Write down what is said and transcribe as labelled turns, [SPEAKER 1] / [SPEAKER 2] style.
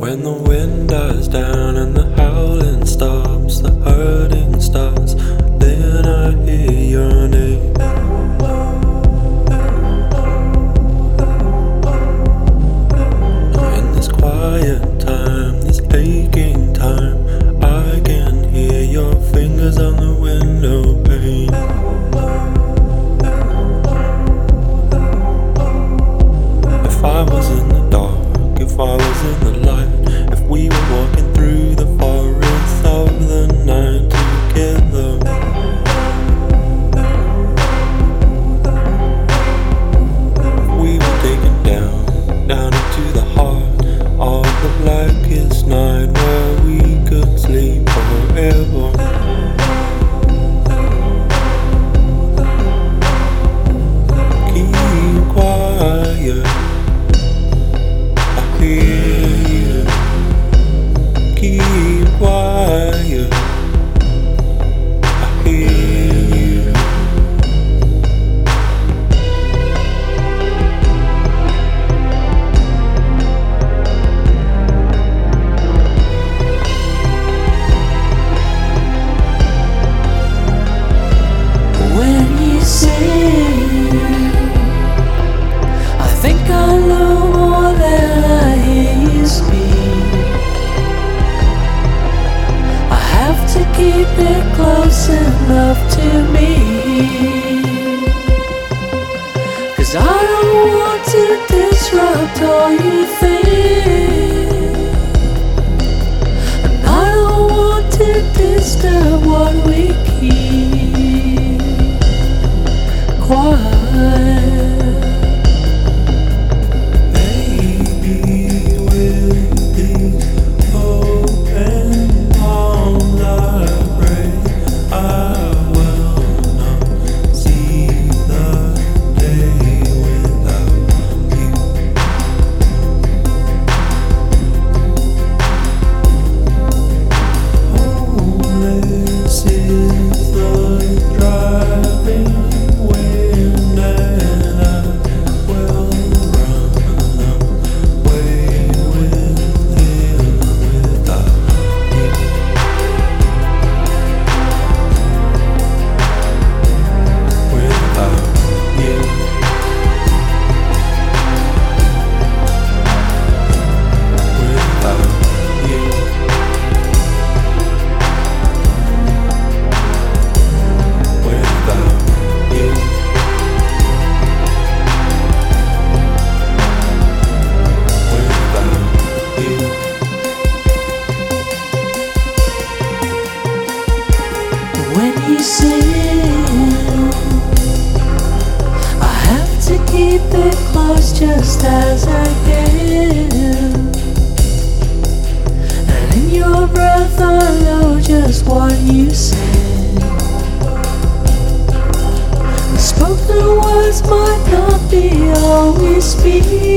[SPEAKER 1] When the wind dies down and the howling stops, the hurting starts, then I hear your name. In this quiet time, this aching time, I can hear your fingers on the window pane. If I was in the dark, if I was in the light, if we were walking through the forest of the night together, if we were taken down into the heart of the blackest night where we could sleep forever. Keep quiet, I hear you. Keep quiet, I hear you.
[SPEAKER 2] When you sing, I think I know more than I hear you speak. I have to keep it close enough to me, 'cause I don't want to disrupt all you think, and I don't want to disturb what we keep quiet.
[SPEAKER 1] Baby, with these open arms I pray I will not see the day without you. Homeless is the driving wind, and I will run away with him without you. Without you. Without you. Without you. Without you.
[SPEAKER 2] When you sing, I have to keep it close just as I can, and in your breath I know just what you said. The spoken words might not be all we speak,